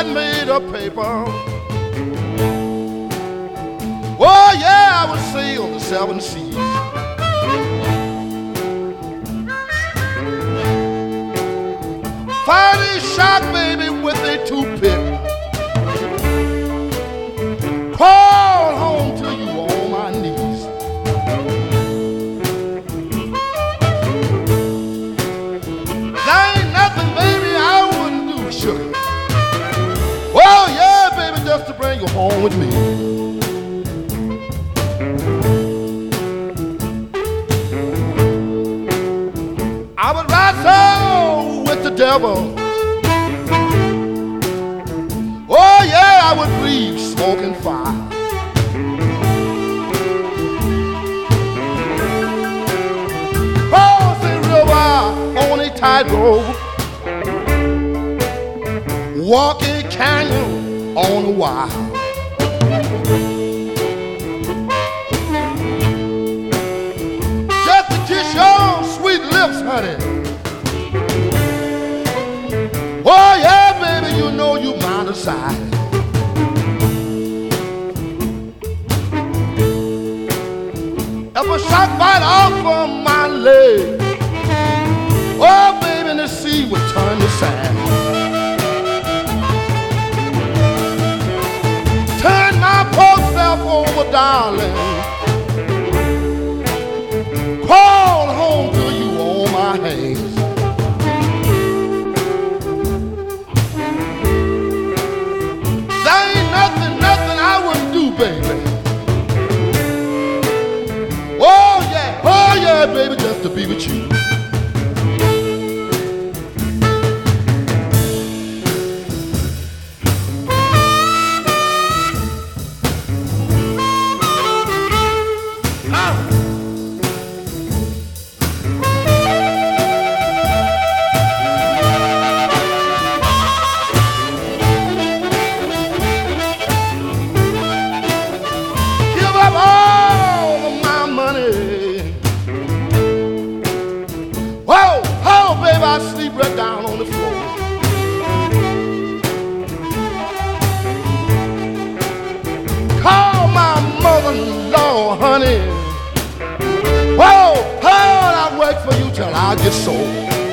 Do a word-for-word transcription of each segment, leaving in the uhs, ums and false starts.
got made of paper. Oh yeah, I would sail the seven seas. Find a shark, baby, with a toothpick. Crawl home to you on my knees. There ain't nothing, baby, I wouldn't do, sugar. Oh yeah, baby, just to bring you home with me. I would wrestle with the devil. Oh yeah, I would breathe smoke and fire. Cross the river on a tightrope. Walk a canyon on a wire. Just to kiss your sweet lips, honey. Oh yeah, baby, you know you mine aside. If a shark bite off from my leg, oh baby, the sea would turn to sand. Turn my poor self over, darling. Crawl home to you on my hands. There ain't nothing, nothing I wouldn't do, baby. Oh yeah, oh yeah, baby, just to be with you. I sleep right down on the floor. Call my mother-in-law, honey. Whoa, hard I'd wait for you till I get sold.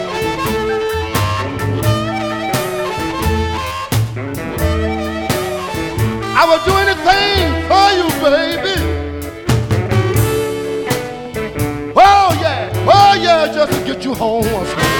I would do anything for you, baby. Oh yeah, oh yeah, just to get you home once more.